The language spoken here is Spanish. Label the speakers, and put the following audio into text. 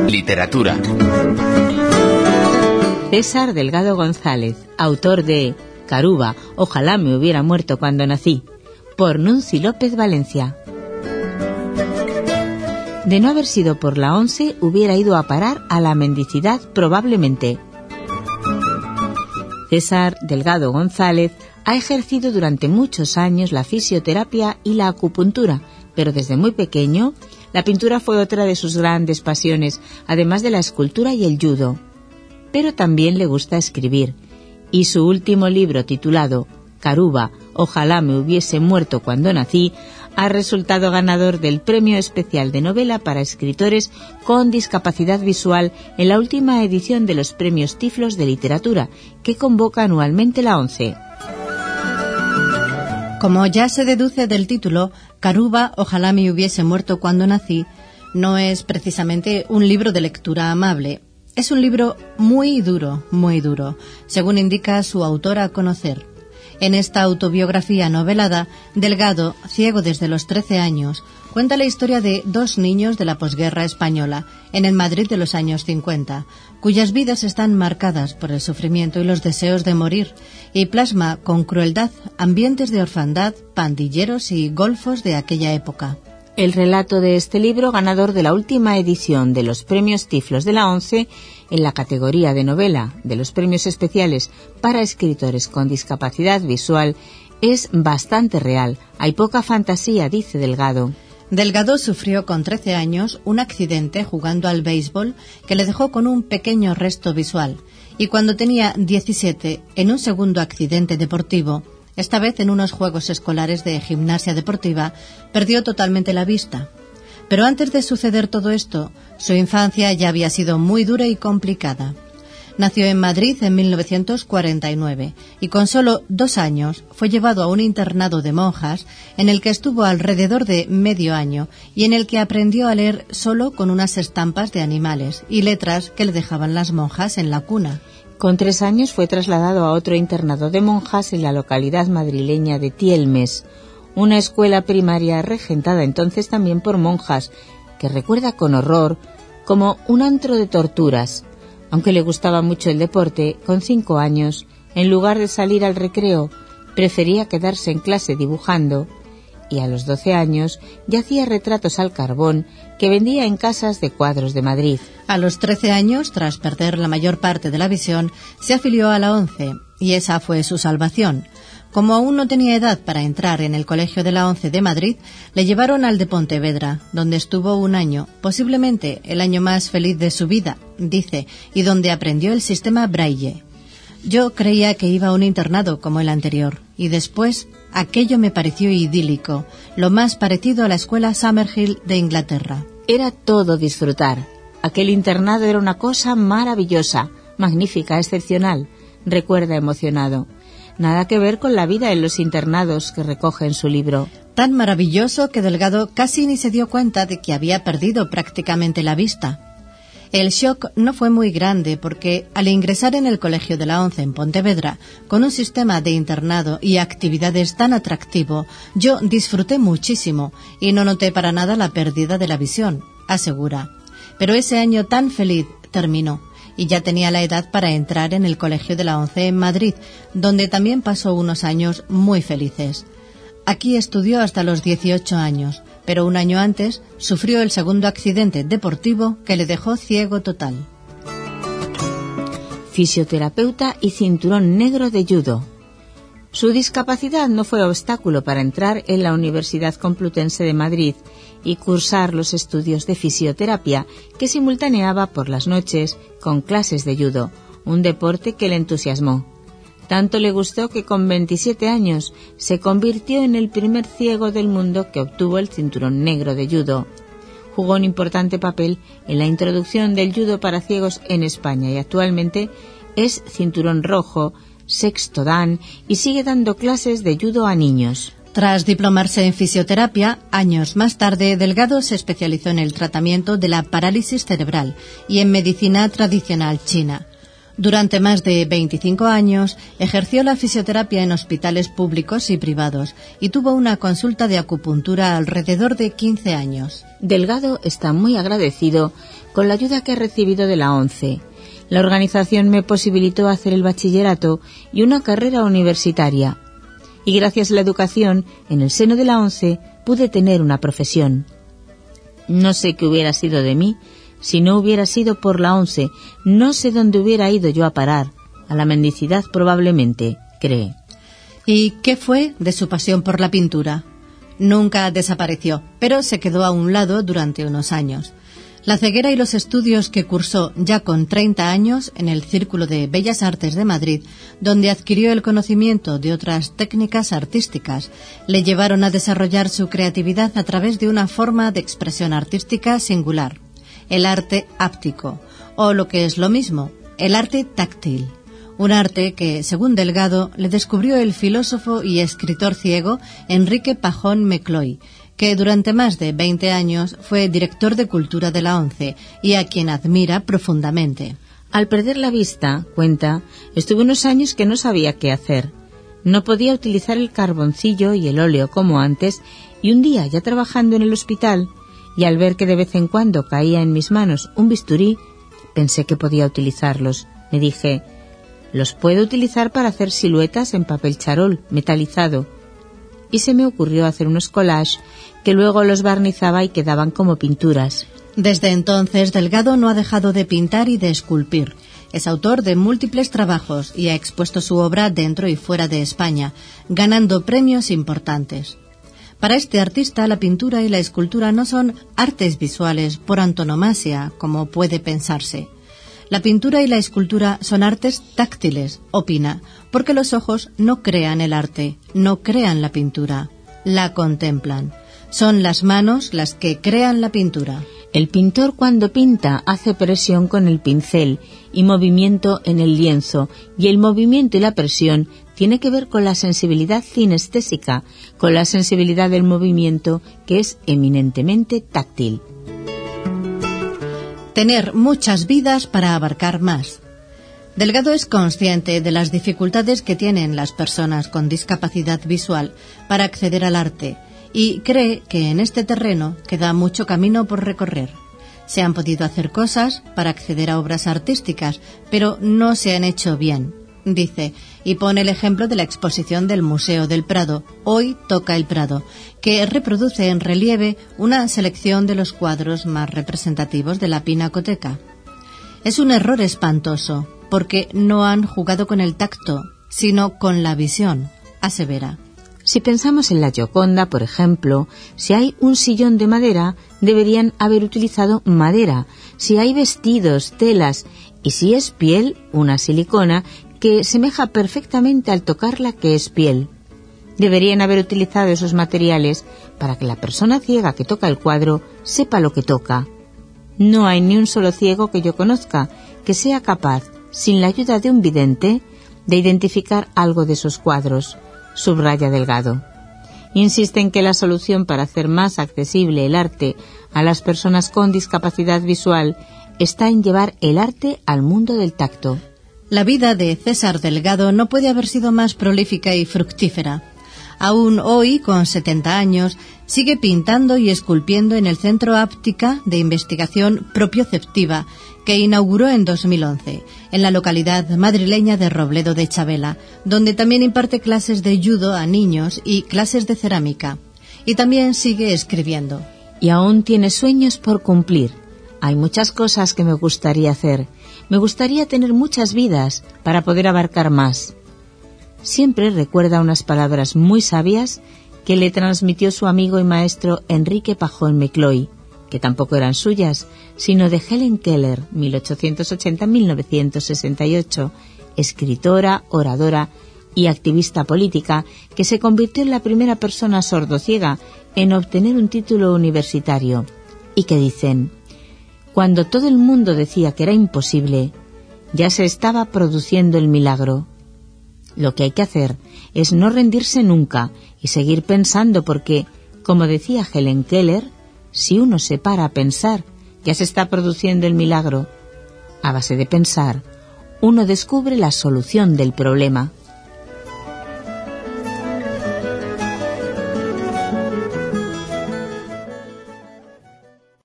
Speaker 1: Literatura.
Speaker 2: César Delgado González, autor de Caruba, ojalá me hubiera muerto cuando nací, por Nunci López Valencia. De no haber sido por la ONCE, hubiera ido a parar a la mendicidad probablemente. César Delgado González ha ejercido durante muchos años la fisioterapia y la acupuntura, pero desde muy pequeño la pintura fue otra de sus grandes pasiones, además de la escultura y el judo. Pero también le gusta escribir, y su último libro, titulado Caruba, ojalá me hubiese muerto cuando nací, ha resultado ganador del Premio Especial de Novela para Escritores con Discapacidad Visual en la última edición de los Premios Tiflos de Literatura, que convoca anualmente la ONCE.
Speaker 3: Como ya se deduce del título, Caruba, ojalá me hubiese muerto cuando nací, no es precisamente un libro de lectura amable. Es un libro muy duro, según indica su autora a conocer. En esta autobiografía novelada, Delgado, ciego desde los 13 años, cuenta la historia de dos niños de la posguerra española, en el Madrid de los años 50, cuyas vidas están marcadas por el sufrimiento y los deseos de morir, y plasma con crueldad ambientes de orfandad, pandilleros y golfos de aquella época.
Speaker 2: El relato de este libro, ganador de la última edición de los Premios Tiflos de la ONCE, en la categoría de novela de los Premios Especiales para Escritores con Discapacidad Visual, es bastante real. Hay poca fantasía, dice Delgado.
Speaker 3: Delgado sufrió con 13 años un accidente jugando al béisbol que le dejó con un pequeño resto visual, y cuando tenía 17, en un segundo accidente deportivo, esta vez en unos juegos escolares de gimnasia deportiva, perdió totalmente la vista. Pero antes de suceder todo esto, su infancia ya había sido muy dura y complicada. Nació en Madrid en 1949 y con solo 2 años fue llevado a un internado de monjas en el que estuvo alrededor de medio año y en el que aprendió a leer solo con unas estampas de animales y letras que le dejaban las monjas en la cuna.
Speaker 2: Con 3 años fue trasladado a otro internado de monjas en la localidad madrileña de Tielmes, una escuela primaria regentada entonces también por monjas, que recuerda con horror como un antro de torturas. Aunque le gustaba mucho el deporte, con 5 años, en lugar de salir al recreo, prefería quedarse en clase dibujando, y a los 12 años ya hacía retratos al carbón que vendía en casas de cuadros de Madrid.
Speaker 3: A los 13 años, tras perder la mayor parte de la visión, se afilió a la ONCE, y esa fue su salvación. Como aún no tenía edad para entrar en el colegio de la ONCE de Madrid, le llevaron al de Pontevedra, donde estuvo 1 año, posiblemente el año más feliz de su vida, dice, y donde aprendió el sistema Braille. Yo creía que iba a un internado como el anterior, y después aquello me pareció idílico, lo más parecido a la escuela Summerhill de Inglaterra.
Speaker 2: Era todo disfrutar. Aquel internado era una cosa maravillosa, magnífica, excepcional, recuerda emocionado. Nada que ver con la vida en los internados que recoge en su libro.
Speaker 3: Tan maravilloso que Delgado casi ni se dio cuenta de que había perdido prácticamente la vista. El shock no fue muy grande porque, al ingresar en el colegio de la ONCE en Pontevedra, con un sistema de internado y actividades tan atractivo, yo disfruté muchísimo y no noté para nada la pérdida de la visión, asegura. Pero ese año tan feliz terminó y ya tenía la edad para entrar en el colegio de la ONCE en Madrid, donde también pasó unos años muy felices. Aquí estudió hasta los 18 años, pero 1 año antes sufrió el segundo accidente deportivo que le dejó ciego total.
Speaker 2: Fisioterapeuta y cinturón negro de judo. Su discapacidad no fue obstáculo para entrar en la Universidad Complutense de Madrid y cursar los estudios de fisioterapia que simultaneaba por las noches con clases de judo, un deporte que le entusiasmó. Tanto le gustó que con 27 años se convirtió en el primer ciego del mundo que obtuvo el cinturón negro de judo. Jugó un importante papel en la introducción del judo para ciegos en España y actualmente es cinturón rojo, sexto dan y sigue dando clases de judo a niños.
Speaker 3: Tras diplomarse en fisioterapia, años más tarde, Delgado se especializó en el tratamiento de la parálisis cerebral y en medicina tradicional china. Durante más de 25 años ejerció la fisioterapia en hospitales públicos y privados y tuvo una consulta de acupuntura alrededor de 15 años.
Speaker 2: Delgado está muy agradecido con la ayuda que ha recibido de la ONCE. La organización me posibilitó hacer el bachillerato y una carrera universitaria. Y gracias a la educación, en el seno de la ONCE, pude tener una profesión. No sé qué hubiera sido de mí si no hubiera sido por la ONCE. No sé dónde hubiera ido yo a parar. A la mendicidad probablemente, cree.
Speaker 3: ¿Y qué fue de su pasión por la pintura? Nunca desapareció, pero se quedó a un lado durante unos años. La ceguera y los estudios que cursó ya con 30 años en el Círculo de Bellas Artes de Madrid, donde adquirió el conocimiento de otras técnicas artísticas, le llevaron a desarrollar su creatividad a través de una forma de expresión artística singular, el arte áptico, o lo que es lo mismo, el arte táctil. Un arte que, según Delgado, le descubrió el filósofo y escritor ciego Enrique Pajón Mecloy, que durante más de 20 años fue director de Cultura de la ONCE y a quien admira profundamente.
Speaker 2: Al perder la vista, cuenta, estuve unos años que no sabía qué hacer. No podía utilizar el carboncillo y el óleo como antes, y un día, ya trabajando en el hospital, y al ver que de vez en cuando caía en mis manos un bisturí, pensé que podía utilizarlos. Me dije, los puedo utilizar para hacer siluetas en papel charol metalizado. Y se me ocurrió hacer unos collages que luego los barnizaba y quedaban como pinturas.
Speaker 3: Desde entonces, Delgado no ha dejado de pintar y de esculpir. Es autor de múltiples trabajos y ha expuesto su obra dentro y fuera de España, ganando premios importantes. Para este artista, la pintura y la escultura no son artes visuales por antonomasia, como puede pensarse. La pintura y la escultura son artes táctiles, opina, porque los ojos no crean el arte, no crean la pintura, la contemplan. Son las manos las que crean la pintura.
Speaker 2: El pintor cuando pinta hace presión con el pincel y movimiento en el lienzo, y el movimiento y la presión tiene que ver con la sensibilidad cinestésica, con la sensibilidad del movimiento que es eminentemente táctil.
Speaker 3: Tener muchas vidas para abarcar más. Delgado es consciente de las dificultades que tienen las personas con discapacidad visual para acceder al arte y cree que en este terreno queda mucho camino por recorrer. Se han podido hacer cosas para acceder a obras artísticas, pero no se han hecho bien, dice, y pone el ejemplo de la exposición del Museo del Prado, Hoy toca el Prado, que reproduce en relieve una selección de los cuadros más representativos de la Pinacoteca. Es un error espantoso, porque no han jugado con el tacto, sino con la visión, asevera.
Speaker 2: Si pensamos en la Gioconda, por ejemplo, si hay un sillón de madera, deberían haber utilizado madera. Si hay vestidos, telas, y si es piel, una silicona que semeja perfectamente al tocarla que es piel. Deberían haber utilizado esos materiales para que la persona ciega que toca el cuadro sepa lo que toca. No hay ni un solo ciego que yo conozca que sea capaz, sin la ayuda de un vidente, de identificar algo de esos cuadros, subraya Delgado. Insiste en que la solución para hacer más accesible el arte a las personas con discapacidad visual está en llevar el arte al mundo del tacto.
Speaker 3: La vida de César Delgado no puede haber sido más prolífica y fructífera. Aún hoy, con 70 años, sigue pintando y esculpiendo en el Centro Áptica de Investigación Propioceptiva, que inauguró en 2011, en la localidad madrileña de Robledo de Chabela, donde también imparte clases de judo a niños y clases de cerámica. Y también sigue escribiendo.
Speaker 2: Y aún tiene sueños por cumplir. Hay muchas cosas que me gustaría hacer. Me gustaría tener muchas vidas para poder abarcar más. Siempre recuerda unas palabras muy sabias que le transmitió su amigo y maestro Enrique Pajón Mecloy, que tampoco eran suyas, sino de Helen Keller, 1880-1968, escritora, oradora y activista política que se convirtió en la primera persona sordociega en obtener un título universitario, y que dicen: cuando todo el mundo decía que era imposible, ya se estaba produciendo el milagro. Lo que hay que hacer es no rendirse nunca y seguir pensando porque, como decía Helen Keller, si uno se para a pensar, ya se está produciendo el milagro. A base de pensar, uno descubre la solución del problema.